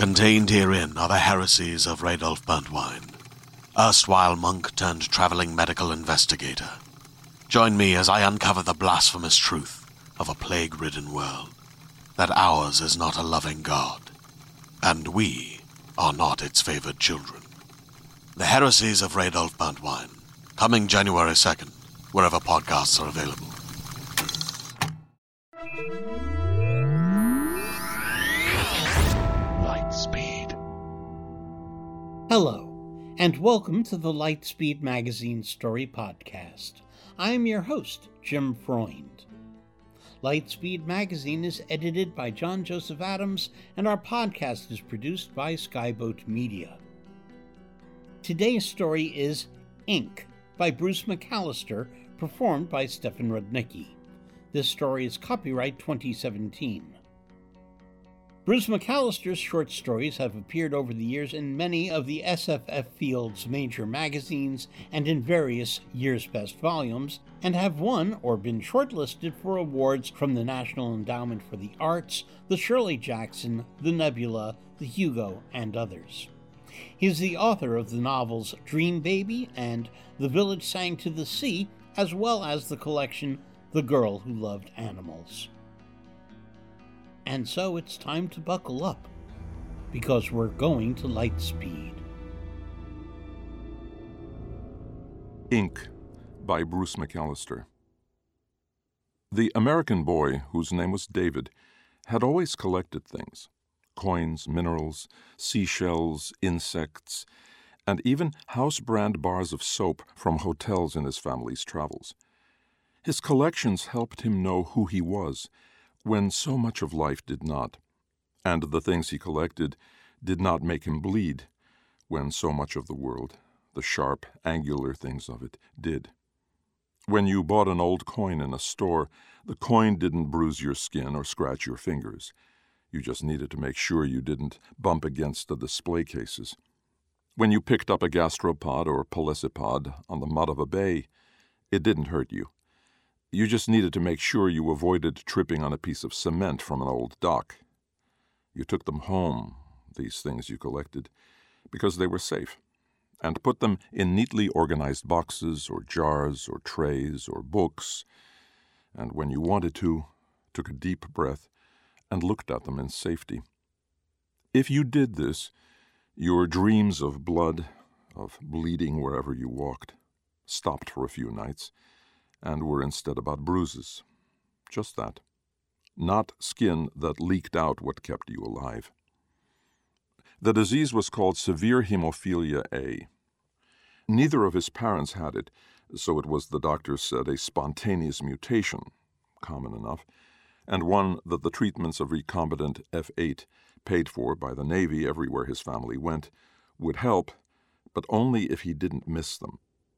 Contained herein are the heresies of Radolf Burntwine, erstwhile monk turned traveling medical investigator. Join me as I uncover the blasphemous truth of a plague-ridden world, that ours is not a loving God, and we are not its favored children. The heresies of Radolf Burntwine, coming January 2nd, wherever podcasts are available. Lightspeed. Hello, and welcome to the Lightspeed Magazine Story Podcast. I am your host, Jim Freund. Lightspeed Magazine is edited by John Joseph Adams, and our podcast is produced by Skyboat Media. Today's story is Ink by Bruce McAllister, performed by Stefan Rudnicki. This story is copyright 2017. Bruce McAllister's short stories have appeared over the years in many of the SFF Field's major magazines and in various Year's Best volumes, and have won or been shortlisted for awards from the National Endowment for the Arts, the Shirley Jackson, the Nebula, the Hugo, and others. He is the author of the novels Dream Baby and The Village Sang to the Sea, as well as the collection The Girl Who Loved Animals. And so it's time to buckle up, because we're going to Lightspeed. Ink by Bruce McAllister. The American boy, whose name was David, had always collected things: coins, minerals, seashells, insects, and even house-brand bars of soap from hotels in his family's travels. His collections helped him know who he was, when so much of life did not, and the things he collected did not make him bleed, when so much of the world, the sharp, angular things of it, did. When you bought an old coin in a store, the coin didn't bruise your skin or scratch your fingers. You just needed to make sure you didn't bump against the display cases. When you picked up a gastropod or pelecypod on the mud of a bay, it didn't hurt you. You just needed to make sure you avoided tripping on a piece of cement from an old dock. You took them home, these things you collected, because they were safe, and put them in neatly organized boxes or jars or trays or books, and when you wanted to, took a deep breath and looked at them in safety. If you did this, your dreams of blood, of bleeding wherever you walked, stopped for a few nights, and were instead about bruises. Just that. Not skin that leaked out what kept you alive. The disease was called severe hemophilia A. Neither of his parents had it, so it was, the doctors said, a spontaneous mutation, common enough, and one that the treatments of recombinant F8, paid for by the Navy everywhere his family went, would help, but only if he didn't miss them.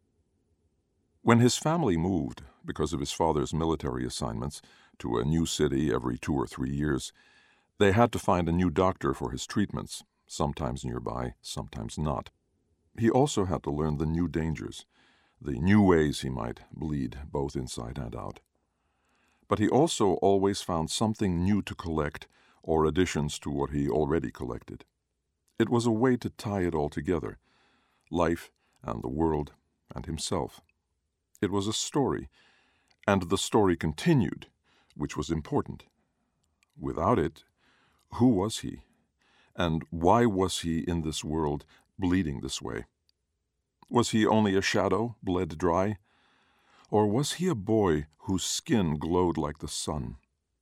When his family moved, because of his father's military assignments, to a new city every 2 or 3 years, they had to find a new doctor for his treatments, sometimes nearby, sometimes not. He also had to learn the new dangers, the new ways he might bleed both inside and out. But he also always found something new to collect, or additions to what he already collected. It was a way to tie it all together, life and the world and himself. It was a story, and the story continued, which was important. Without it, who was he? And why was he in this world bleeding this way? Was he only a shadow, bled dry? Or was he a boy whose skin glowed like the sun?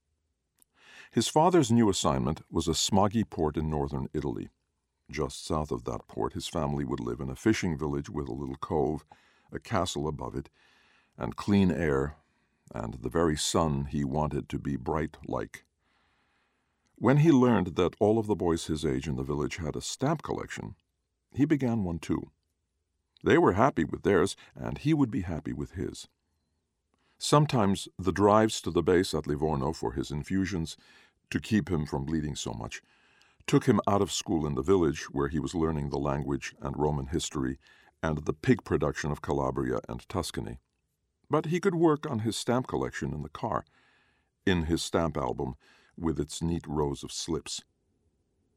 His father's new assignment was a smoggy port in northern Italy. Just south of that port, his family would live in a fishing village with a little cove, a castle above it, and clean air, and the very sun he wanted to be bright like. When he learned that all of the boys his age in the village had a stamp collection, he began one too. They were happy with theirs, and he would be happy with his. Sometimes the drives to the base at Livorno for his infusions, to keep him from bleeding so much, took him out of school in the village where he was learning the language and Roman history and the pig production of Calabria and Tuscany. But he could work on his stamp collection in the car, in his stamp album with its neat rows of slips.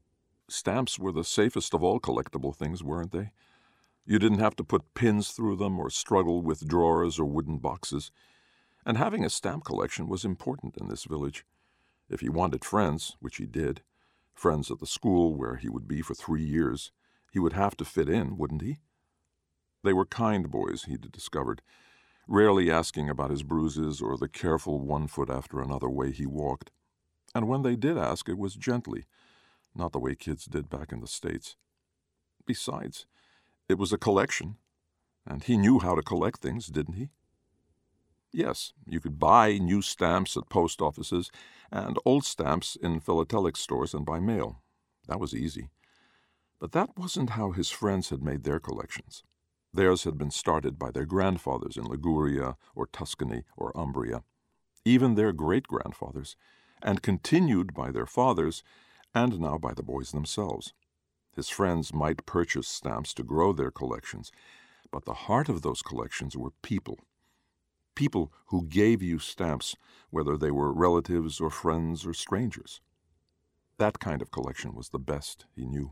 Stamps were the safest of all collectible things, weren't they? You didn't have to put pins through them or struggle with drawers or wooden boxes. And having a stamp collection was important in this village. If he wanted friends, which he did, friends at the school where he would be for 3 years, he would have to fit in, wouldn't he? They were kind boys, he'd discovered, rarely asking about his bruises or the careful one foot after another way he walked. And when they did ask, it was gently, not the way kids did back in the States. Besides, it was a collection, and he knew how to collect things, didn't he? Yes, you could buy new stamps at post offices and old stamps in philatelic stores and by mail. That was easy. But that wasn't how his friends had made their collections. Theirs had been started by their grandfathers in Liguria or Tuscany or Umbria, even their great-grandfathers, and continued by their fathers and now by the boys themselves. His friends might purchase stamps to grow their collections, but the heart of those collections were people. People who gave you stamps, whether they were relatives or friends or strangers. That kind of collection was the best he knew.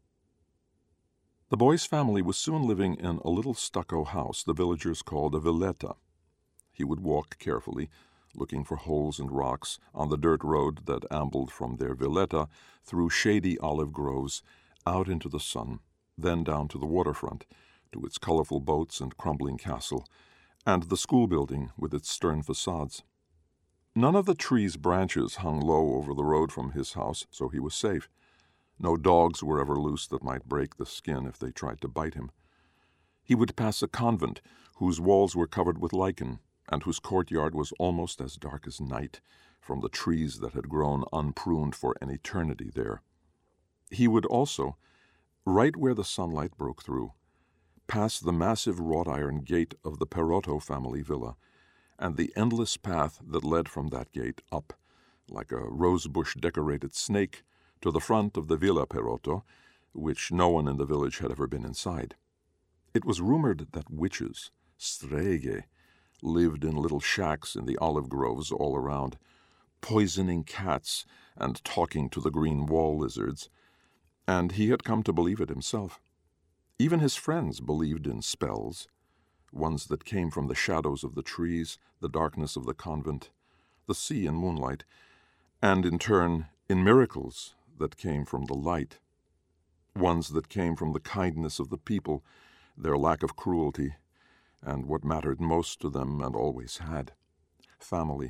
The boy's family was soon living in a little stucco house the villagers called a villetta. He would walk carefully, looking for holes and rocks on the dirt road that ambled from their villetta through shady olive groves out into the sun, then down to the waterfront, to its colorful boats and crumbling castle, and the school building with its stern facades. None of the trees' branches hung low over the road from his house, so he was safe. No dogs were ever loose that might break the skin if they tried to bite him. He would pass a convent whose walls were covered with lichen, and whose courtyard was almost as dark as night from the trees that had grown unpruned for an eternity there. He would also, right where the sunlight broke through, pass the massive wrought-iron gate of the Perotto family villa, and the endless path that led from that gate up, like a rosebush-decorated snake, to the front of the Villa Perotto, which no one in the village had ever been inside. It was rumored that witches, streghe, lived in little shacks in the olive groves all around, poisoning cats and talking to the green wall lizards, and he had come to believe it himself. Even his friends believed in spells, ones that came from the shadows of the trees, the darkness of the convent, the sea and moonlight, and in turn in miracles that came from the light, ones that came from the kindness of the people, their lack of cruelty, and what mattered most to them and always had, family.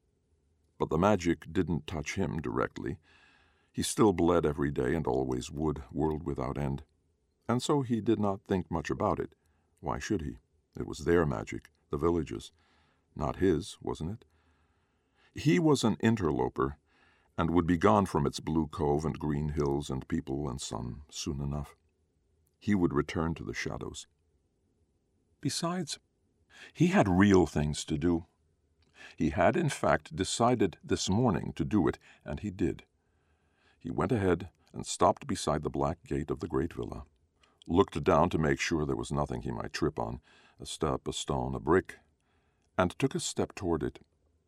But the magic didn't touch him directly. He still bled every day and always would, world without end. And so he did not think much about it. Why should he? It was their magic, the village's. Not his, wasn't it? He was an interloper, and would be gone from its blue cove and green hills and people and sun soon enough. He would return to the shadows. Besides, he had real things to do. He had, in fact, decided this morning to do it, and he did. He went ahead and stopped beside the black gate of the great villa, looked down to make sure there was nothing he might trip on, a step, a stone, a brick, and took a step toward it.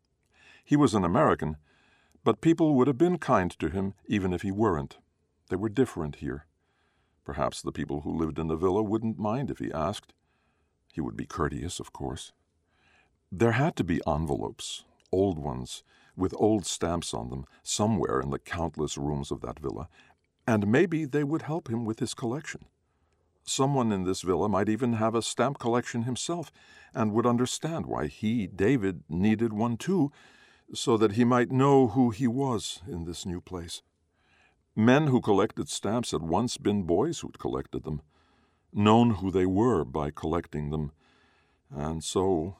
He was an American, but people would have been kind to him even if he weren't. They were different here. Perhaps the people who lived in the villa wouldn't mind if he asked. He would be courteous, of course. There had to be envelopes, old ones, with old stamps on them, somewhere in the countless rooms of that villa, and maybe they would help him with his collection. Someone in this villa might even have a stamp collection himself, and would understand why he, David, needed one too, so that he might know who he was in this new place. Men who collected stamps had once been boys who'd collected them, known who they were by collecting them, and so...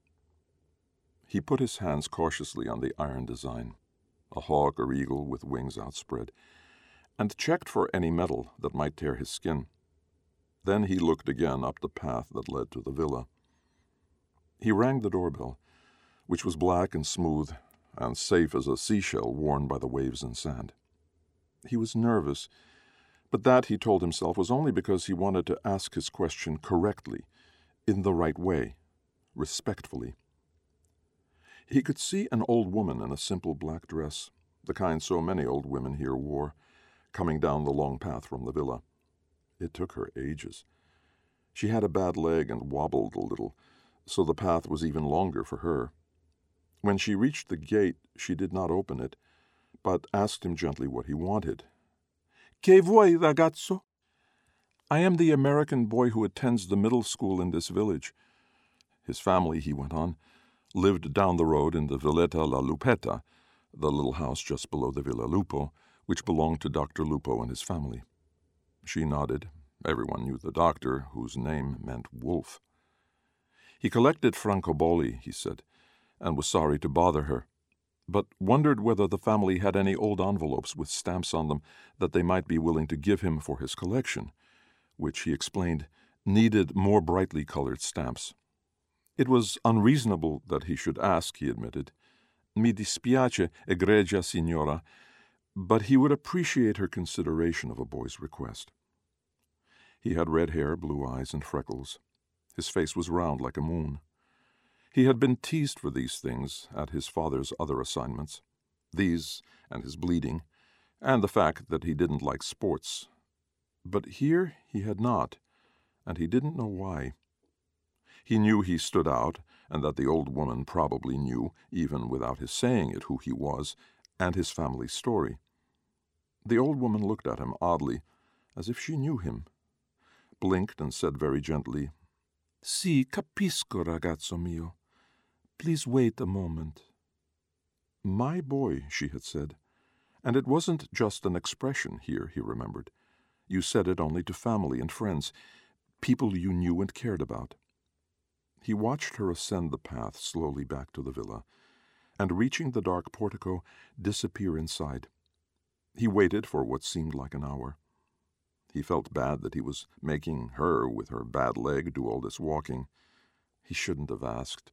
He put his hands cautiously on the iron design, a hawk or eagle with wings outspread, and checked for any metal that might tear his skin. Then he looked again up the path that led to the villa. He rang the doorbell, which was black and smooth and safe as a seashell worn by the waves and sand. He was nervous, but that, he told himself, was only because he wanted to ask his question correctly, in the right way, respectfully. He could see an old woman in a simple black dress, the kind so many old women here wore, coming down the long path from the villa. It took her ages. She had a bad leg and wobbled a little, so the path was even longer for her. When she reached the gate, she did not open it, but asked him gently what he wanted. "Che vuoi, ragazzo?" "I am the American boy who attends the middle school in this village." His family, he went on, lived down the road in the Villetta La Lupetta, the little house just below the Villa Lupo, which belonged to Dr. Lupo and his family. She nodded. Everyone knew the doctor, whose name meant wolf. He collected francobolli, he said, and was sorry to bother her, but wondered whether the family had any old envelopes with stamps on them that they might be willing to give him for his collection, which, he explained, needed more brightly colored stamps. It was unreasonable that he should ask, he admitted. "Mi dispiace, egregia signora," but he would appreciate her consideration of a boy's request. He had red hair, blue eyes, and freckles. His face was round like a moon. He had been teased for these things at his father's other assignments, these and his bleeding, and the fact that he didn't like sports. But here he had not, and he didn't know why. He knew he stood out, and that the old woman probably knew, even without his saying it, who he was, and his family's story. The old woman looked at him oddly, as if she knew him, blinked and said very gently, "Si, capisco, ragazzo mio. Please wait a moment." "My boy," she had said, and it wasn't just an expression here, he remembered. You said it only to family and friends, people you knew and cared about. He watched her ascend the path slowly back to the villa, and reaching the dark portico, disappear inside. He waited for what seemed like an hour. He felt bad that he was making her, with her bad leg, do all this walking. He shouldn't have asked.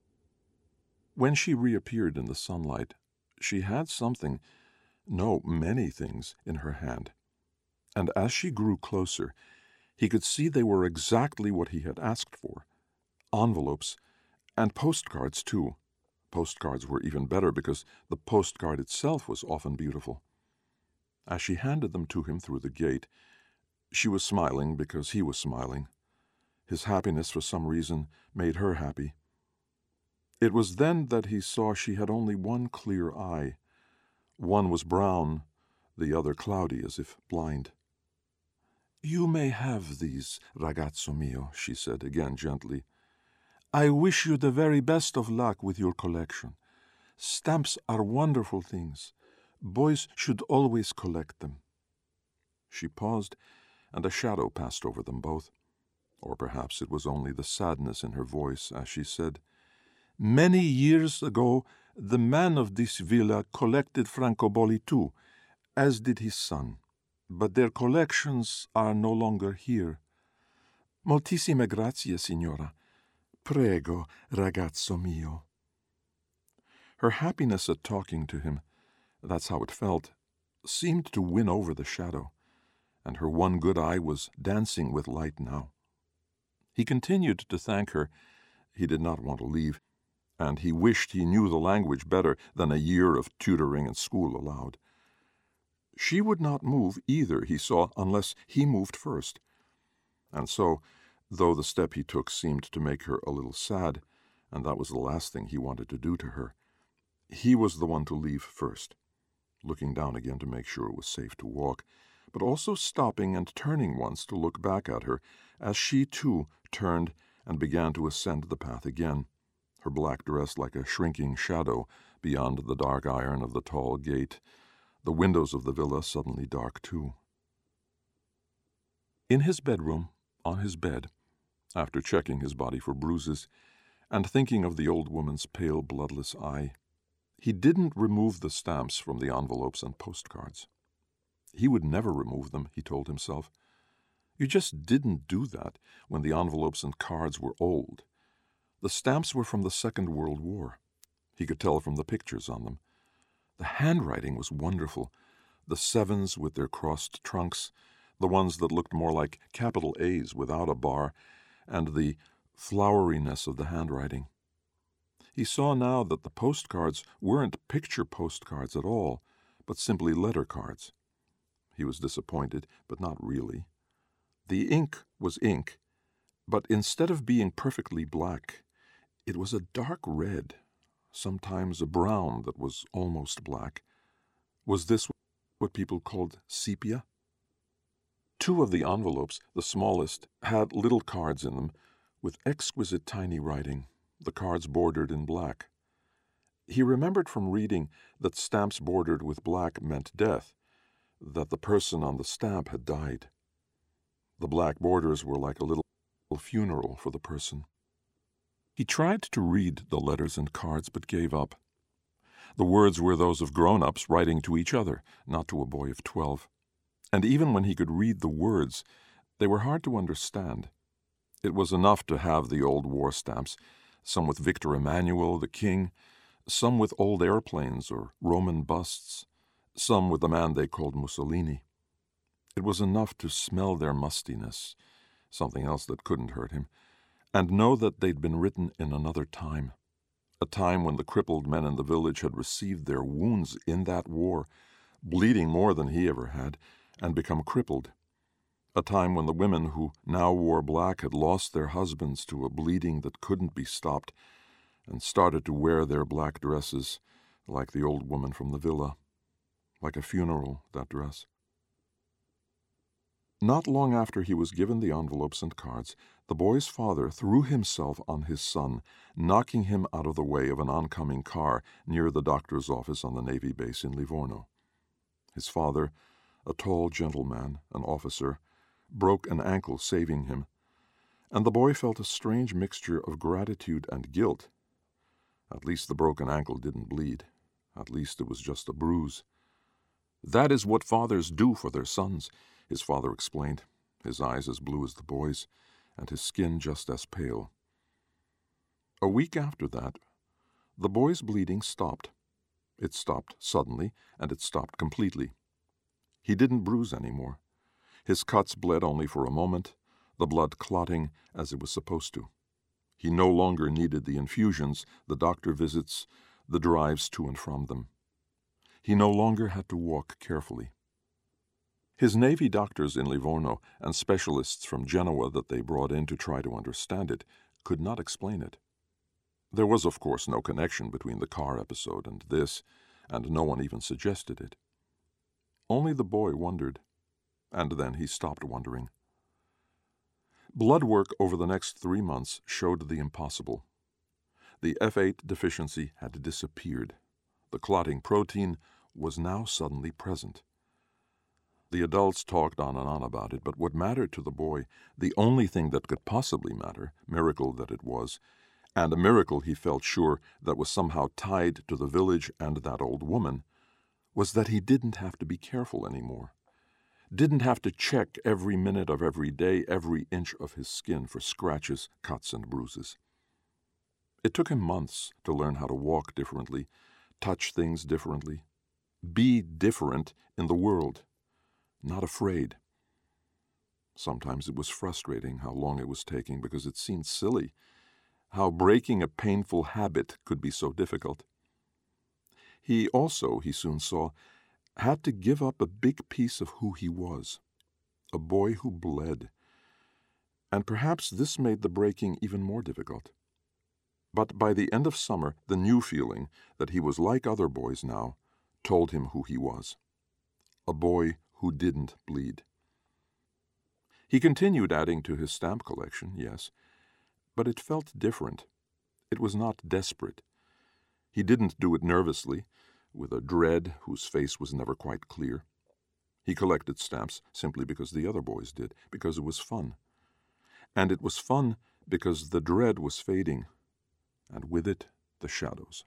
When she reappeared in the sunlight, she had something, no, many things, in her hand. And as she grew closer, he could see they were exactly what he had asked for. Envelopes, and postcards, too. Postcards were even better because the postcard itself was often beautiful. As she handed them to him through the gate, she was smiling because he was smiling. His happiness, for some reason, made her happy. It was then that he saw she had only one clear eye. One was brown, the other cloudy, as if blind. "You may have these, ragazzo mio," she said, again gently. "I wish you the very best of luck with your collection. Stamps are wonderful things. Boys should always collect them." She paused, and a shadow passed over them both. Or perhaps it was only the sadness in her voice as she said, "Many years ago, the man of this villa collected francobolli too, as did his son. But their collections are no longer here. Moltissime grazie, signora. Prego, ragazzo mio." Her happiness at talking to him, that's how it felt, seemed to win over the shadow, and her one good eye was dancing with light now. He continued to thank her. He did not want to leave, and he wished he knew the language better than a year of tutoring and school allowed. She would not move either, he saw, unless he moved first. And so, though the step he took seemed to make her a little sad, and that was the last thing he wanted to do to her, he was the one to leave first, looking down again to make sure it was safe to walk, but also stopping and turning once to look back at her, as she too turned and began to ascend the path again, her black dress like a shrinking shadow beyond the dark iron of the tall gate, the windows of the villa suddenly dark too. In his bedroom, on his bed, after checking his body for bruises, and thinking of the old woman's pale, bloodless eye, he didn't remove the stamps from the envelopes and postcards. He would never remove them, he told himself. You just didn't do that when the envelopes and cards were old. The stamps were from the Second World War. He could tell from the pictures on them. The handwriting was wonderful. The sevens with their crossed trunks, the ones that looked more like capital A's without a bar, and the floweriness of the handwriting. He saw now that the postcards weren't picture postcards at all, but simply letter cards. He was disappointed, but not really. The ink was ink, but instead of being perfectly black, it was a dark red, sometimes a brown that was almost black. Was this what people called sepia? 2 of the envelopes, the smallest, had little cards in them with exquisite tiny writing, the cards bordered in black. He remembered from reading that stamps bordered with black meant death, that the person on the stamp had died. The black borders were like a little funeral for the person. He tried to read the letters and cards, but gave up. The words were those of grown-ups writing to each other, not to a boy of 12. And even when he could read the words, they were hard to understand. It was enough to have the old war stamps, some with Victor Emmanuel, the king, some with old airplanes or Roman busts, some with the man they called Mussolini. It was enough to smell their mustiness, something else that couldn't hurt him, and know that they'd been written in another time, a time when the crippled men in the village had received their wounds in that war, bleeding more than he ever had, and become crippled, a time when the women who now wore black had lost their husbands to a bleeding that couldn't be stopped, and started to wear their black dresses like the old woman from the villa, like a funeral, that dress. Not long after he was given the envelopes and cards, the boy's father threw himself on his son, knocking him out of the way of an oncoming car near the doctor's office on the Navy base in Livorno. His father, a tall gentleman, an officer, broke an ankle saving him, and the boy felt a strange mixture of gratitude and guilt. At least the broken ankle didn't bleed. At least it was just a bruise. "That is what fathers do for their sons," his father explained, his eyes as blue as the boy's, and his skin just as pale. A week after that, the boy's bleeding stopped. It stopped suddenly, and it stopped completely. He didn't bruise anymore. His cuts bled only for a moment, the blood clotting as it was supposed to. He no longer needed the infusions, the doctor visits, the drives to and from them. He no longer had to walk carefully. His Navy doctors in Livorno and specialists from Genoa that they brought in to try to understand it could not explain it. There was, of course, no connection between the car episode and this, and no one even suggested it. Only the boy wondered, and then he stopped wondering. Blood work over the next 3 months showed the impossible. The F8 deficiency had disappeared. The clotting protein was now suddenly present. The adults talked on and on about it, but what mattered to the boy, the only thing that could possibly matter, miracle that it was, and a miracle he felt sure that was somehow tied to the village and that old woman, was that he didn't have to be careful anymore. Didn't have to check every minute of every day, every inch of his skin for scratches, cuts, and bruises. It took him months to learn how to walk differently, touch things differently, be different in the world, not afraid. Sometimes it was frustrating how long it was taking because it seemed silly, how breaking a painful habit could be so difficult. He also, he soon saw, had to give up a big piece of who he was, a boy who bled. And perhaps this made the breaking even more difficult. But by the end of summer, the new feeling that he was like other boys now told him who he was, a boy who didn't bleed. He continued adding to his stamp collection, yes, but it felt different. It was not desperate. He didn't do it nervously, with a dread whose face was never quite clear. He collected stamps simply because the other boys did, because it was fun. And it was fun because the dread was fading, and with it, the shadows.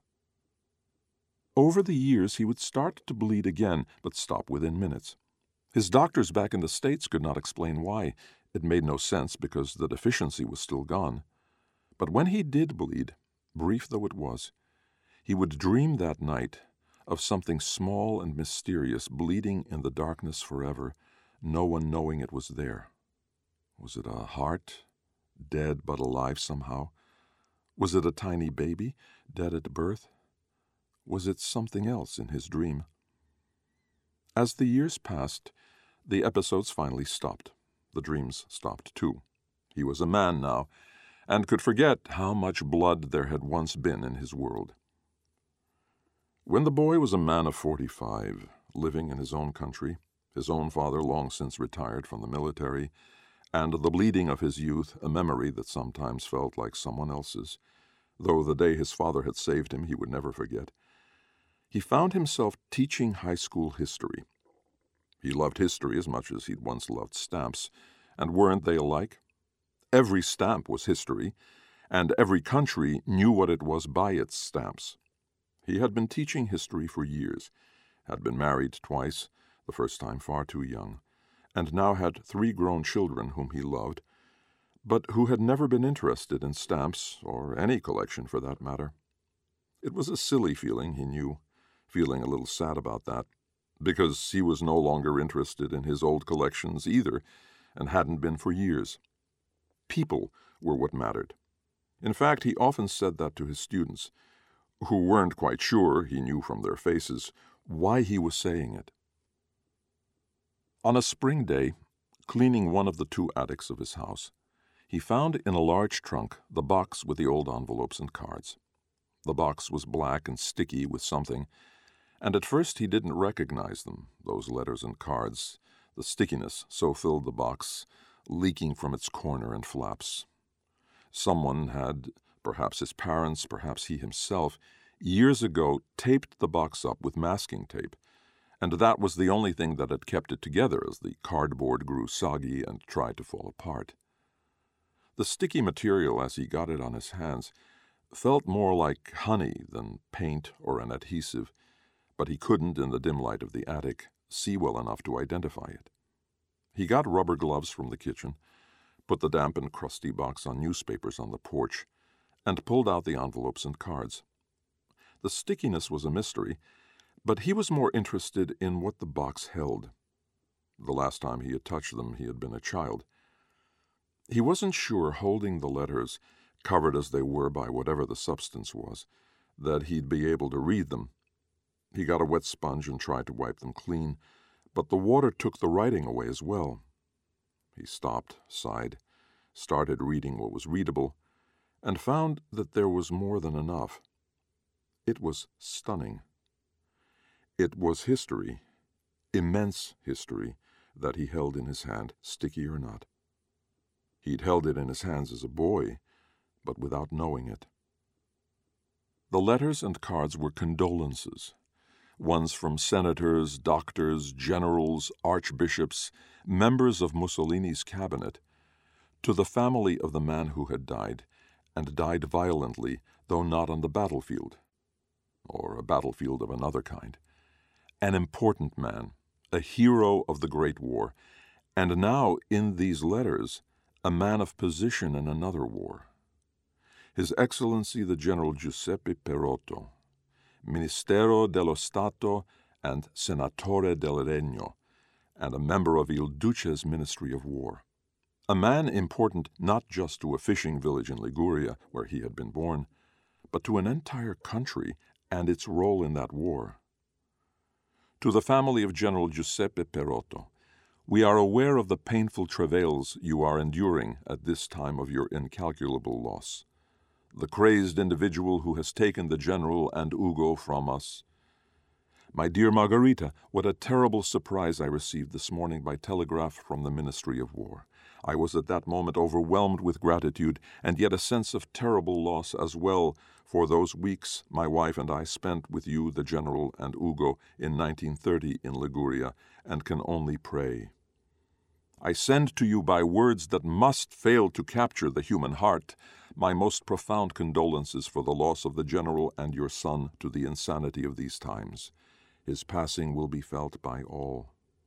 Over the years, he would start to bleed again, but stop within minutes. His doctors back in the States could not explain why. It made no sense because the deficiency was still gone. But when he did bleed, brief though it was, he would dream that night of something small and mysterious bleeding in the darkness forever, no one knowing it was there. Was it a heart, dead but alive somehow? Was it a tiny baby, dead at birth? Was it something else in his dream? As the years passed, The episodes finally stopped. The dreams stopped too. He was a man now, and could forget how much blood there had once been in his world. When the boy was a man of 45, living in his own country, his own father long since retired from the military, and the bleeding of his youth a memory that sometimes felt like someone else's, though the day his father had saved him he would never forget, he found himself teaching high school history. He loved history as much as he'd once loved stamps, and weren't they alike? Every stamp was history, and every country knew what it was by its stamps. He had been teaching history for years, had been married twice, the first time far too young, and now had 3 grown children whom he loved, but who had never been interested in stamps, or any collection for that matter. It was a silly feeling, he knew, feeling a little sad about that, because he was no longer interested in his old collections either, and hadn't been for years. People were what mattered. In fact, he often said that to his students, who weren't quite sure, he knew from their faces, why he was saying it. On a spring day, cleaning one of the 2 attics of his house, he found in a large trunk the box with the old envelopes and cards. The box was black and sticky with something, and at first he didn't recognize them, those letters and cards. The stickiness so filled the box, leaking from its corner and flaps. Someone had, perhaps his parents, perhaps he himself, years ago taped the box up with masking tape, and that was the only thing that had kept it together as the cardboard grew soggy and tried to fall apart. The sticky material, as he got it on his hands, felt more like honey than paint or an adhesive, but he couldn't, in the dim light of the attic, see well enough to identify it. He got rubber gloves from the kitchen, put the damp and crusty box on newspapers on the porch, and pulled out the envelopes and cards. The stickiness was a mystery, but he was more interested in what the box held. The last time he had touched them, he had been a child. He wasn't sure, holding the letters, covered as they were by whatever the substance was, that he'd be able to read them. He got a wet sponge and tried to wipe them clean, but the water took the writing away as well. He stopped, sighed, started reading what was readable, and found that there was more than enough. It was stunning. It was history, immense history, that he held in his hand, sticky or not. He'd held it in his hands as a boy, but without knowing it. The letters and cards were condolences, ones from senators, doctors, generals, archbishops, members of Mussolini's cabinet, to the family of the man who had died, and died violently, though not on the battlefield, or a battlefield of another kind. An important man, a hero of the Great War, and now, in these letters, a man of position in another war. His Excellency the General Giuseppe Perotto, Ministero dello Stato and Senatore del Regno, and a member of Il Duce's Ministry of War. A man important not just to a fishing village in Liguria, where he had been born, but to an entire country and its role in that war. To the family of General Giuseppe Perotto, we are aware of the painful travails you are enduring at this time of your incalculable loss. The crazed individual who has taken the General and Ugo from us. My dear Margarita, what a terrible surprise I received this morning by telegraph from the Ministry of War. I was at that moment overwhelmed with gratitude, and yet a sense of terrible loss as well for those weeks my wife and I spent with you, the General, and Ugo in 1930 in Liguria, and can only pray. I send to you by words that must fail to capture the human heart my most profound condolences for the loss of the General and your son to the insanity of these times. His passing will be felt by all.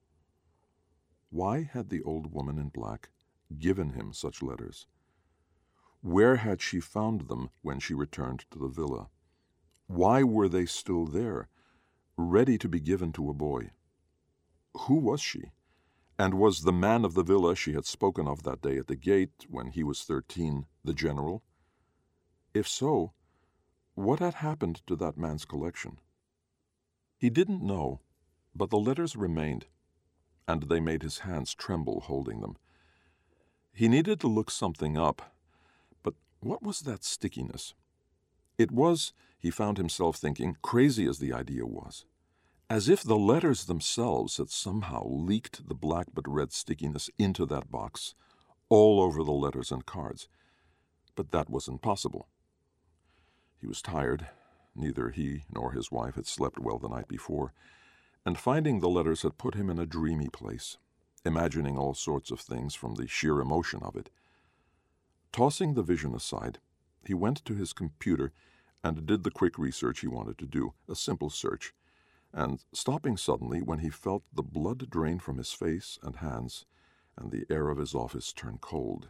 Why had the old woman in black given him such letters? Where had she found them when she returned to the villa? Why were they still there, ready to be given to a boy? Who was she? And was the man of the villa she had spoken of that day at the gate when he was 13 the General? If so, what had happened to that man's collection? He didn't know, but the letters remained, and they made his hands tremble holding them. He needed to look something up, but what was that stickiness? It was, he found himself thinking, crazy as the idea was, as if the letters themselves had somehow leaked the black but red stickiness into that box, all over the letters and cards. But that was impossible. He was tired. Neither he nor his wife had slept well the night before, and finding the letters had put him in a dreamy place, imagining all sorts of things from the sheer emotion of it. Tossing the vision aside, he went to his computer and did the quick research he wanted to do, a simple search, and stopping suddenly when he felt the blood drain from his face and hands and the air of his office turn cold.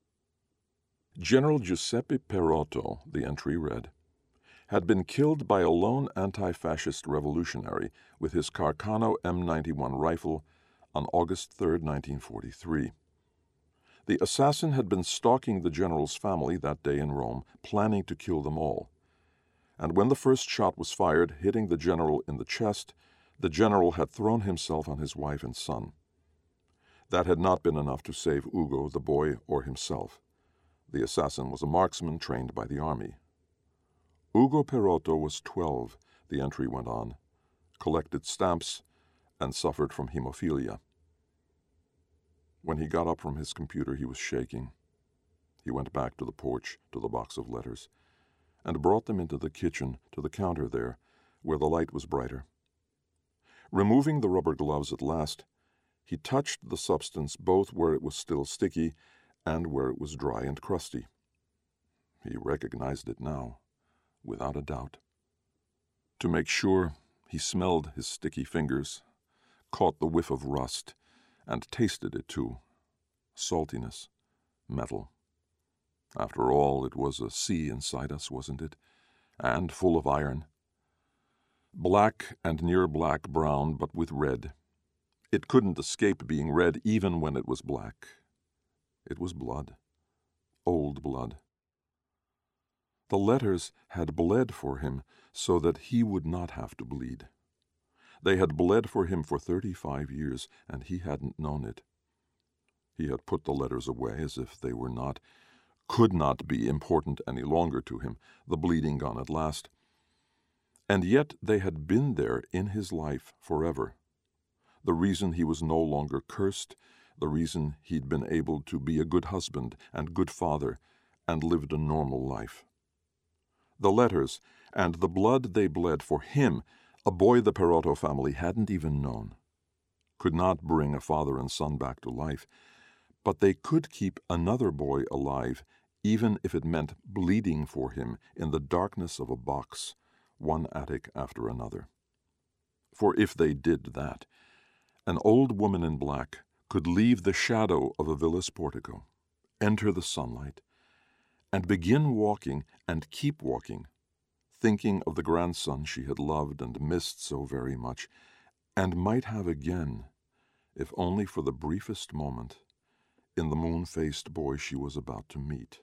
General Giuseppe Perotto, the entry read, had been killed by a lone anti-fascist revolutionary with his Carcano M91 rifle on August 3, 1943. The assassin had been stalking the general's family that day in Rome, planning to kill them all. And when the first shot was fired, hitting the general in the chest, the general had thrown himself on his wife and son. That had not been enough to save Ugo, the boy, or himself. The assassin was a marksman trained by the army. Ugo Perotto was 12, the entry went on, collected stamps, and suffered from hemophilia. When he got up from his computer, he was shaking. He went back to the porch, to the box of letters, and brought them into the kitchen, to the counter there, where the light was brighter. Removing the rubber gloves at last, he touched the substance both where it was still sticky and where it was dry and crusty. He recognized it now, without a doubt. To make sure, he smelled his sticky fingers, caught the whiff of rust, and tasted it too. Saltiness, metal. After all, it was a sea inside us, wasn't it? And full of iron. Black and near black-brown, but with red. It couldn't escape being red even when it was black. It was blood. Old blood. The letters had bled for him so that he would not have to bleed. They had bled for him for 35 years, and he hadn't known it. He had put the letters away as if they were not, could not be important any longer to him, the bleeding gone at last. And yet they had been there in his life forever. The reason he was no longer cursed, the reason he'd been able to be a good husband and good father and lived a normal life. The letters and the blood they bled for him, a boy the Perotto family hadn't even known, could not bring a father and son back to life, but they could keep another boy alive, even if it meant bleeding for him in the darkness of a box, one attic after another. For if they did that, an old woman in black could leave the shadow of a villa's portico, enter the sunlight, and begin walking and keep walking, thinking of the grandson she had loved and missed so very much, and might have again, if only for the briefest moment, in the moon-faced boy she was about to meet.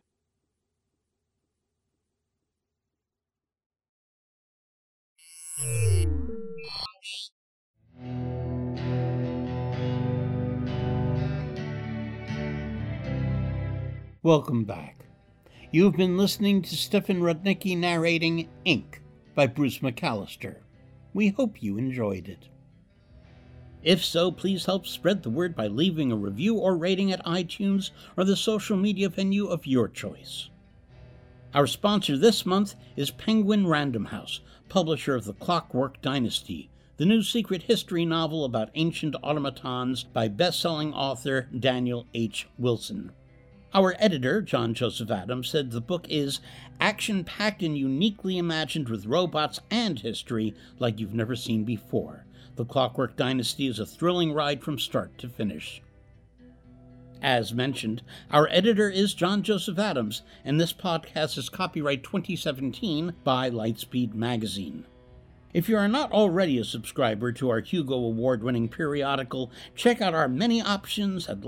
Welcome back. You've been listening to Stefan Rudnicki narrating Ink by Bruce McAllister. We hope you enjoyed it. If so, please help spread the word by leaving a review or rating at iTunes or the social media venue of your choice. Our sponsor this month is Penguin Random House, publisher of The Clockwork Dynasty, the new secret history novel about ancient automatons by best-selling author Daniel H. Wilson. Our editor, John Joseph Adams, said the book is action-packed and uniquely imagined with robots and history like you've never seen before. The Clockwork Dynasty is a thrilling ride from start to finish. As mentioned, our editor is John Joseph Adams, and this podcast is copyright 2017 by Lightspeed Magazine. If you are not already a subscriber to our Hugo Award-winning periodical, check out our many options at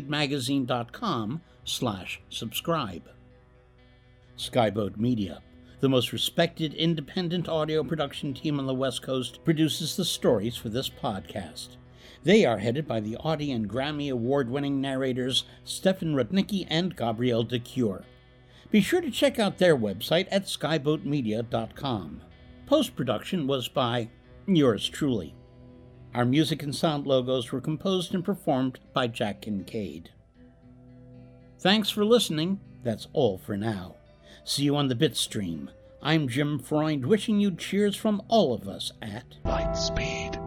lightspeedmagazine.com/subscribe. Skyboat Media, the most respected independent audio production team on the West Coast, produces the stories for this podcast. They are headed by the Audie and Grammy Award-winning narrators Stefan Rudnicki and Gabrielle de Cuir. Be sure to check out their website at skyboatmedia.com. Post-production was by yours truly. Our music and sound logos were composed and performed by Jack Kincaid. Thanks for listening. That's all for now. See you on the Bitstream. I'm Jim Freund, wishing you cheers from all of us at Lightspeed.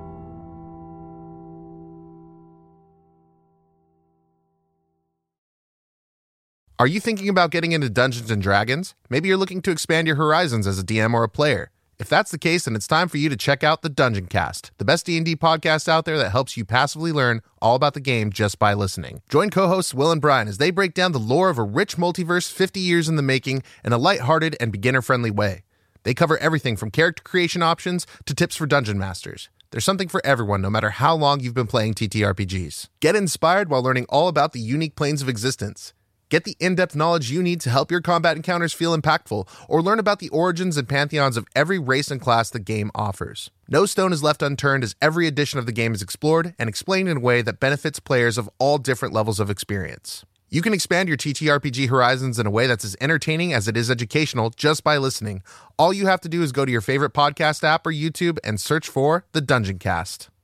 Are you thinking about getting into Dungeons & Dragons? Maybe you're looking to expand your horizons as a DM or a player. If that's the case, then it's time for you to check out the Dungeon Cast, the best D&D podcast out there that helps you passively learn all about the game just by listening. Join co-hosts Will and Brian as they break down the lore of a rich multiverse 50 years in the making in a lighthearted and beginner-friendly way. They cover everything from character creation options to tips for dungeon masters. There's something for everyone, no matter how long you've been playing TTRPGs. Get inspired while learning all about the unique planes of existence. Get the in-depth knowledge you need to help your combat encounters feel impactful, or learn about the origins and pantheons of every race and class the game offers. No stone is left unturned as every edition of the game is explored and explained in a way that benefits players of all different levels of experience. You can expand your TTRPG horizons in a way that's as entertaining as it is educational just by listening. All you have to do is go to your favorite podcast app or YouTube and search for The Dungeon Cast.